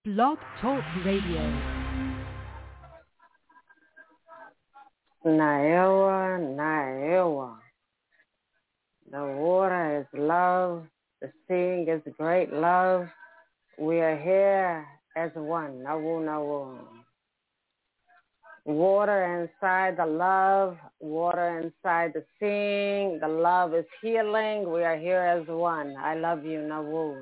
Blog Talk Radio. Naewa, Naewa. The water is love. The seeing is great love. We are here as one. Nawu, Nawu. Water inside the love. Water inside the seeing. The love is healing. We are here as one. I love you, Nawu.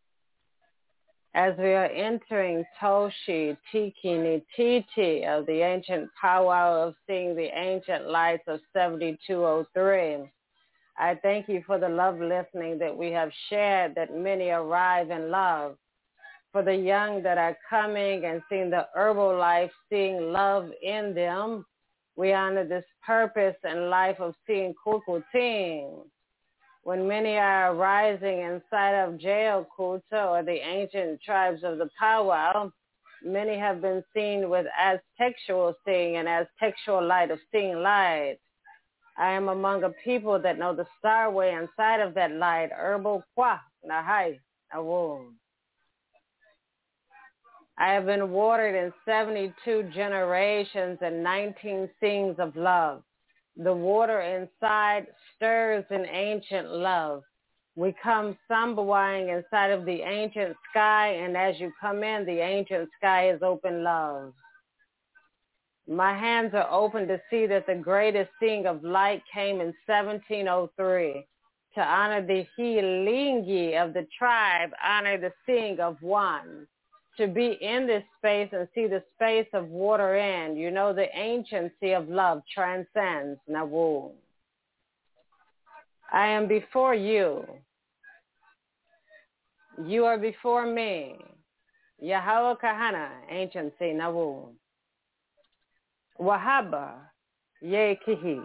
As we are entering Toshi, Tiki, Titi of the ancient powwow of seeing the ancient lights of 7203, I thank you for the love listening that we have shared, that many arrive in love. For the young that are coming and seeing the herbal life, seeing love in them, we honor this purpose and life of seeing Kukuting. When many are arising inside of Jail Kuta or the ancient tribes of the powwow, many have been seen with Aztexual seeing and Aztexual light of seeing light. I am among a people that know the star way inside of that light, herbal kwa, nahai, awum. I have been watered in 72 generations and 19 sings of love. The water inside stirs in ancient love. We come sambawing inside of the ancient sky, and as you come in, the ancient sky is open love. My hands are open to see that the greatest seeing of light came in 1703. To honor the Hilingi of the tribe, honor the seeing of one. To be in this space and see the space of water in, you know the anciency of love transcends. Nawu. I am before you. You are before me. Yahweh Kahana, anciency, Nawu. Wahaba, Ye Kihi.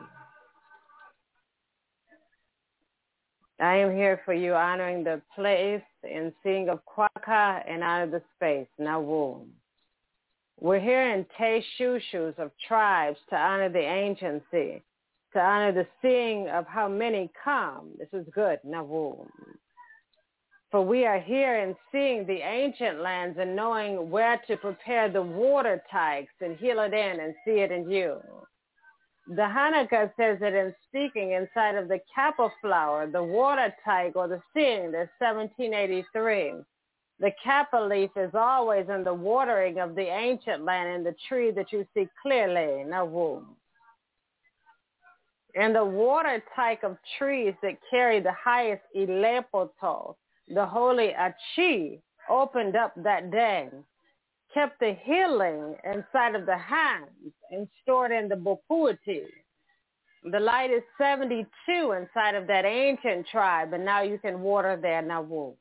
I am here for you, honoring the place and seeing of Kwaka and honor the space. Nawu. We're here in Te-Shushus of tribes to honor the anciency, to honor the seeing of how many come. This is good. Nawu. For we are here in seeing the ancient lands and knowing where to prepare the water tykes and heal it in and see it in you. The Hanukkah says that in speaking inside of the kappa flower, the water tyke or the seeing, there's 1783. The kappa leaf is always in the watering of the ancient land in the tree that you see clearly. Nawu. And the water tyke of trees that carry the highest Ilepoto, the holy Achi, opened up that day, kept the healing inside of the hands and stored in the Bokuati. The light is 72 inside of that ancient tribe, and now you can water there. Nawu.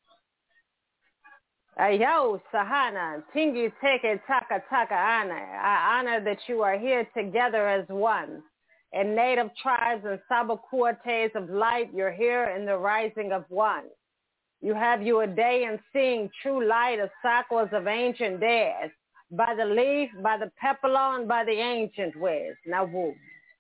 Ayo Sahana, Tingi Teke Taka Taka Ana. I honor that you are here together as one. In native tribes and Sabakuates of light, you're here in the rising of one. You have you a day in seeing true light of sakwas of ancient days, by the leaf, by the pepperlon, by the ancient ways. Nawu.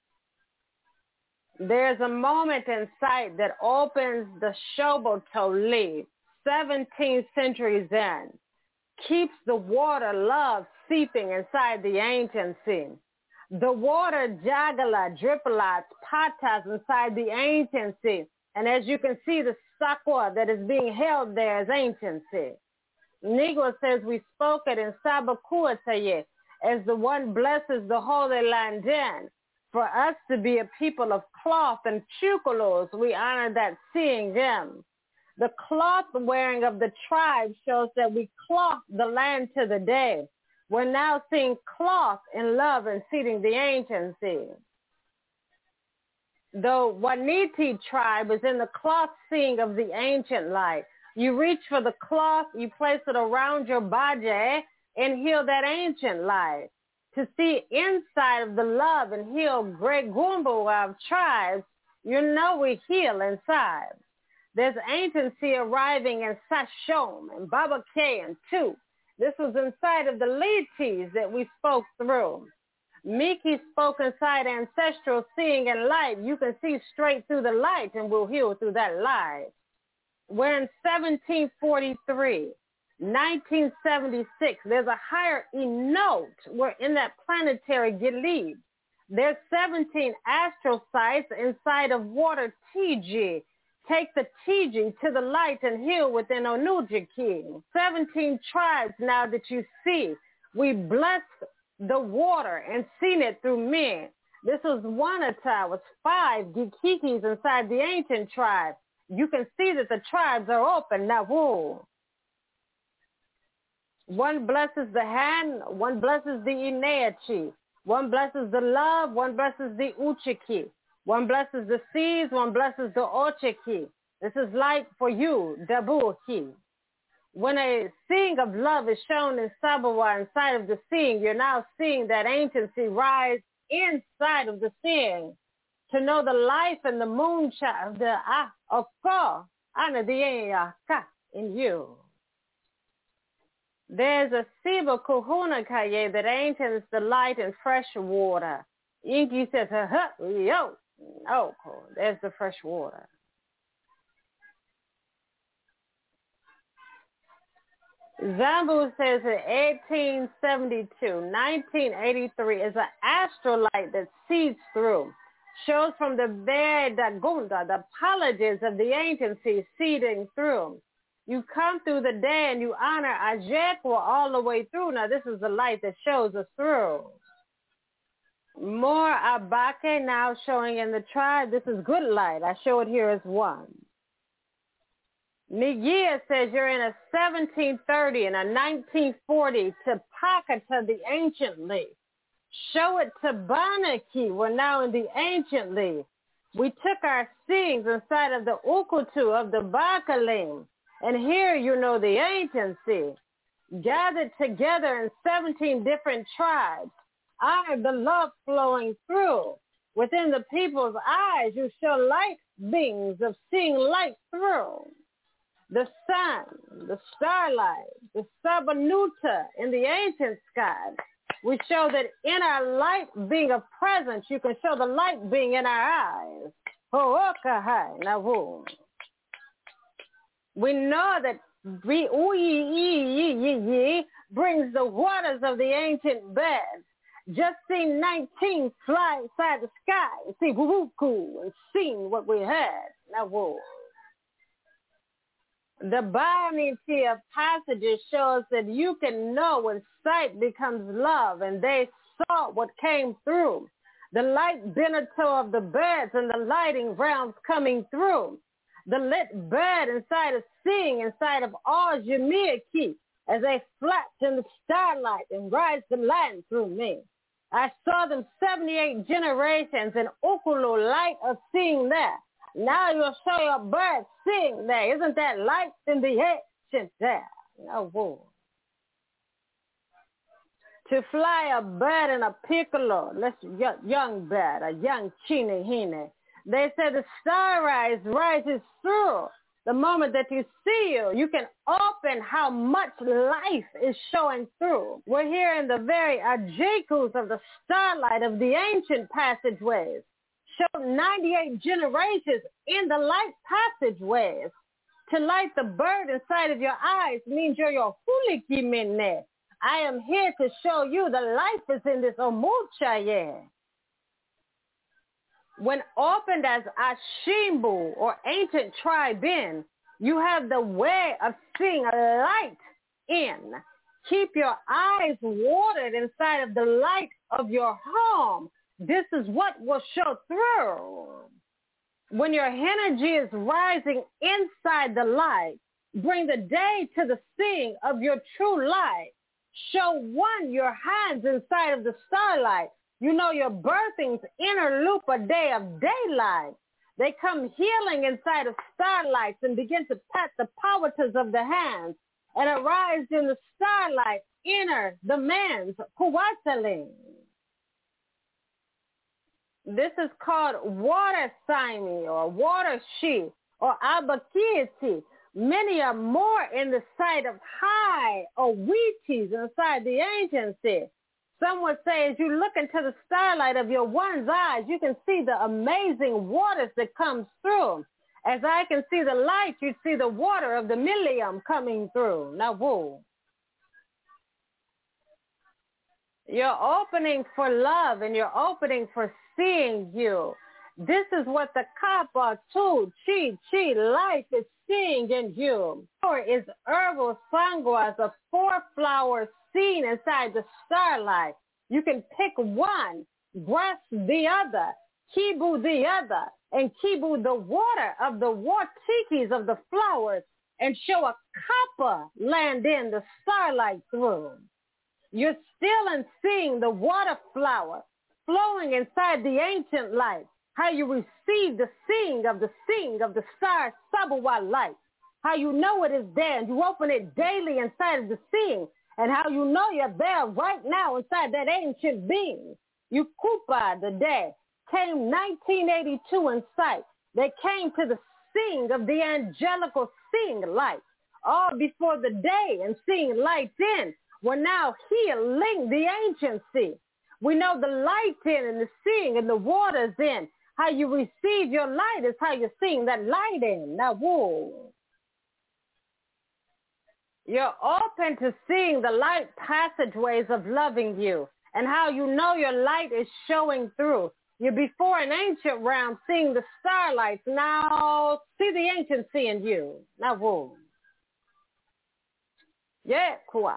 There's a moment in sight that opens the Shoboto leaf, 17th centuries in, keeps the water love seeping inside the ancient sea. The water jagala, drippalots, patas inside the ancient sea. And as you can see, the sakwa that is being held there is anciency. Negro says we spoke it in Sabakuataye as the one blesses the Holy Land in. For us to be a people of cloth and chukulos, we honor that seeing them. The cloth wearing of the tribe shows that we cloth the land to the day. We're now seeing cloth in love and seating the anciency. The Waniti tribe is in the cloth seeing of the ancient light. You reach for the cloth, you place it around your baje and heal that ancient light. To see inside of the love and heal great gumbo of tribes, you know we heal inside. There's anciency arriving in Sashom and Baba K and 2. This was inside of the Litis that we spoke through. Miki spoke inside ancestral seeing and light. You can see straight through the light and we'll heal through that light. We're in 1743. 1976, there's a higher Enot. We're in that planetary Gilead. There's 17 astral sites inside of water TG. Take the TG to the light and heal within Onujiki. 17 tribes now that you see. We bless the water and seen it through men. This was one time, was 5 Gikikis inside the ancient tribe. You can see that the tribes are open now. Whoa. One blesses the hand, one blesses the Ineachi. One blesses the love, one blesses the Uchiki. One blesses the seas, one blesses the Ochiki. This is like for you, Dabuki. When a seeing of love is shown in Sabawa inside of the seeing, you're now seeing that anciency rise inside of the seeing. To know the life and the moonshine of the Oko, Ana the in you. There's a Siba Kuhuna Kaye that ancients the light and fresh water. Inky says, yo. Oh, cool. There's the fresh water. Zambu says in 1872, 1983 is an astral light that seeds through. Shows from the Vedagunda, the apologies of the anciency seeding through. You come through the day and you honor Ajekwa all the way through. Now this is the light that shows us through. More Abake now showing in the tribe. This is good light. I show it here as one. Nigia says you're in a 1730 and a 1940 to Pakata the anciently. Show it to Banaki. We're now in the anciently. We took our seeings inside of the Ukutu of the Bakalim. And here you know the anciency. Gathered together in 17 different tribes. Honor the love flowing through. Within the people's eyes, you show light beings of seeing light through. The sun, the starlight, the Sabanuta in the ancient sky. We show that in our light being of presence, you can show the light being in our eyes. We know that brings the waters of the ancient beds. Just seen 19 fly inside the sky, see Wuku, and seen what we had. Now, whoa. The Bionity of passages shows that you can know when sight becomes love, and they saw what came through. The light Beneto of the beds and the lighting realms coming through. The lit bed inside of seeing, inside of all Jamaica, as they flapped in the starlight and rise the land through me. I saw them 78 generations in Okulu light of seeing there. Now you'll show your bird seeing there. Isn't that light in the ancient there? No, whoa. To fly a bird in a piccolo, let's young bird, a young chinahine. They said the star rises through. The moment that you see you can open how much life is showing through. We're here in the very ajekus of the starlight of the ancient passageways. Show 98 generations in the light passageways. To light the bird inside of your eyes means you're your hulikimene. I am here to show you the life is in this omuchaye. When opened as Ashimbu or ancient tribe in, you have the way of seeing a light in. Keep your eyes watered inside of the light of your home. This is what will show through. When your energy is rising inside the light, bring the day to the seeing of your true light. Show your hands inside of the starlight. You know your birthing's inner loop a day of daylight. They come healing inside of starlights and begin to pat the powers of the hands and arise in the starlight inner the man's kuwataling. This is called water simi or water she or abakiti. Many are more in the sight of high or wheaties inside the agency. Some would say as you look into the starlight of your one's eyes, you can see the amazing waters that comes through. As I can see the light, you see the water of the millennium coming through. Now, woo. You're opening for love and you're opening for seeing you. This is what the Kappa, Tu, Chi, life is seeing in you. Or is herbal sanguas, a 4-flower seen inside the starlight. You can pick one, grasp the other, kibu the other, and kibu the water of the watikis of the flowers, and show a Kappa land in the starlight through. You're still in seeing the water flower flowing inside the ancient light. How you receive the seeing of the star Sabawa light. How you know it is there and you open it daily inside of the seeing. And how you know you're there right now inside that ancient being. You Kupa the day came 1982 in sight. They came to the seeing of the angelical seeing light. All before the day and seeing light in. We're now healing the anciency. We know the light in and the seeing and the waters in. How you receive your light is how you're seeing that light in. Now, whoa. You're open to seeing the light passageways of loving you and how you know your light is showing through. You're before an ancient realm seeing the starlights. Now, see the anciency in you. Now, whoa. Yeah, Kua.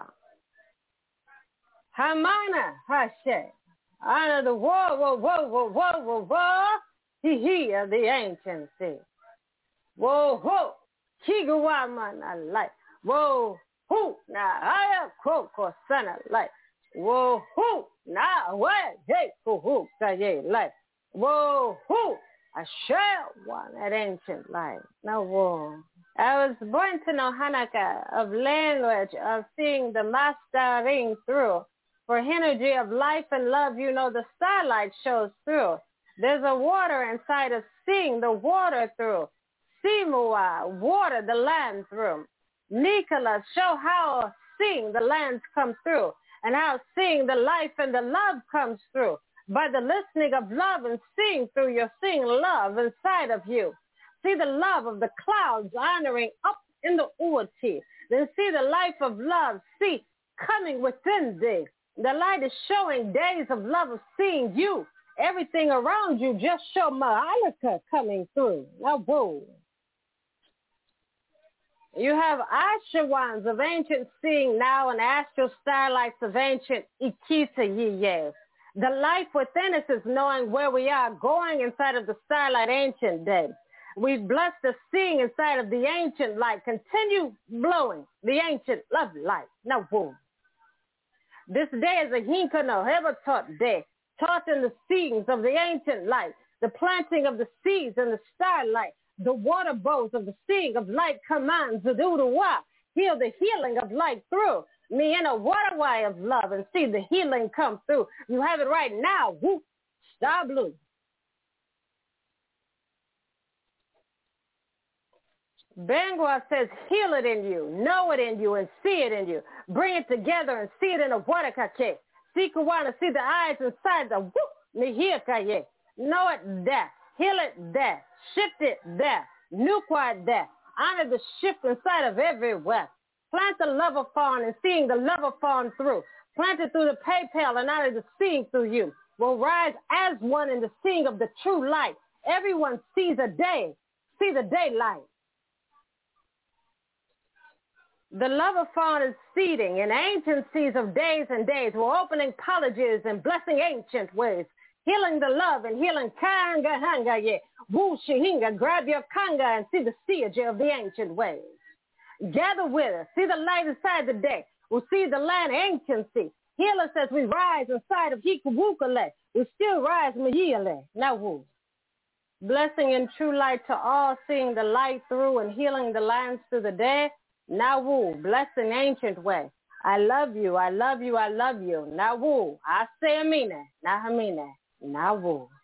Hamana, Hashe. Honor the whoa. He of the anciency. Whoa, ho. Kiguaman, light. Whoa, hoo. Now, I have son of light. Whoa, hoo. Now, what? Hey, hoo, kaye, light. Whoa, hoo. I shall want that ancient light. Now, whoa. I was born to know Hanaka of language, of seeing the mastering through. For energy of life and love, you know the starlight shows through. There's a water inside of seeing the water through. Simua, water the land through. Nicola, show how seeing the lands come through and how seeing the life and the love comes through. By the listening of love and seeing through, you're seeing love inside of you. See the love of the clouds honoring up in the Uati. Then see the life of love, see coming within thee. The light is showing days of love of seeing you. Everything around you just show Ma'alika coming through. Now, whoa. You have Ashawans of ancient seeing now and astral starlights of ancient Ikita Yiye. The life within us is knowing where we are going inside of the starlight ancient day. We bless the seeing inside of the ancient light. Continue blowing the ancient love light. Now, whoa. This day is a Hinkano Hebatot day, taught in the seeds of the ancient light, the planting of the seeds and the starlight, the water bowls of the seeing of light commands the Duduwa, heal the healing of light through. Me in a waterway of love and see the healing come through. You have it right now. Whoop, star blue. Bangwa says, heal it in you, know it in you, and see it in you. Bring it together and see it in a waterkake. See Kawana, see the eyes inside the whoop, nihikaye. Know it there, heal it there, shift it there, nuqua there. Honor the shift inside of everywhere. Plant the love of fawn and seeing the love of fawn through. Plant it through the PayPal and honor the seeing through you. Will rise as one in the seeing of the true light. Everyone sees a day, see the daylight. The love of fawn is seeding in ancient seas of days and days. We're opening colleges and blessing ancient ways. Healing the love and healing kanga hanga ye. Wu shihinga, grab your kanga and see the siege of the ancient ways. Gather with us. See the light inside the day. We'll see the land anciency. Heal us as we rise inside of Hikawukale. We still rise Mayiale. Now woo. Blessing in true light to all, seeing the light through and healing the lands through the day. Now woo, blessing ancient way. I love you, I love you, I love you. Now woo, I say amina, now hamina, now woo.